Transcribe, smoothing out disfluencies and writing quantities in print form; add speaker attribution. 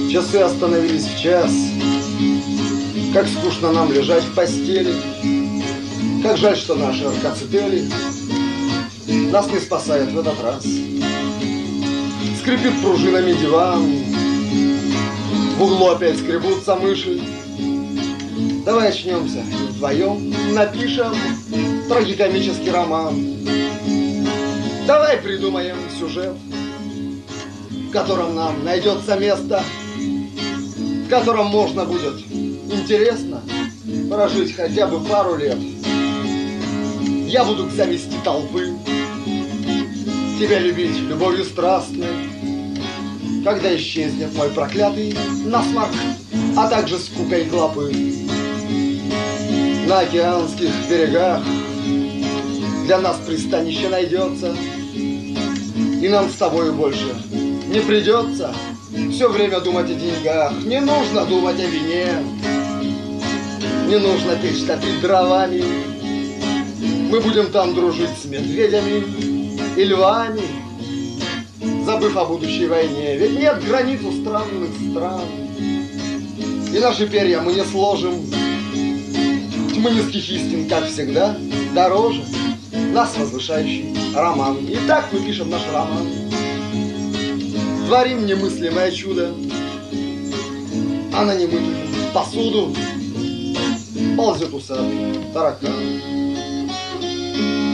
Speaker 1: Часы остановились в час. Как скучно нам лежать в постели. Как жаль, что наши аркацетели нас не спасает в этот раз. Скрипит пружинами диван, в углу опять скребутся мыши. Давай очнемся и вдвоем напишем трагикомический роман. Давай придумаем сюжет, в котором нам найдется место, в котором можно будет интересно прожить хотя бы пару лет. Я буду к зависти толпы, тебя любить любовью страстной, когда исчезнет мой проклятый насморк, а также скукой клопы. На океанских берегах для нас пристанище найдется, и нам с тобою больше не придется все время думать о деньгах. Не нужно думать о вине, не нужно печь топить дровами. Мы будем там дружить с медведями и львами, забыв о будущей войне. Ведь нет границ у странных стран, и наши перья мы не сложим. Тьмы низких истин, как всегда, дороже нас возвышающий роман. И так мы пишем наш роман. Творим немыслимое чудо, а на немытую посуду ползет усатый таракан.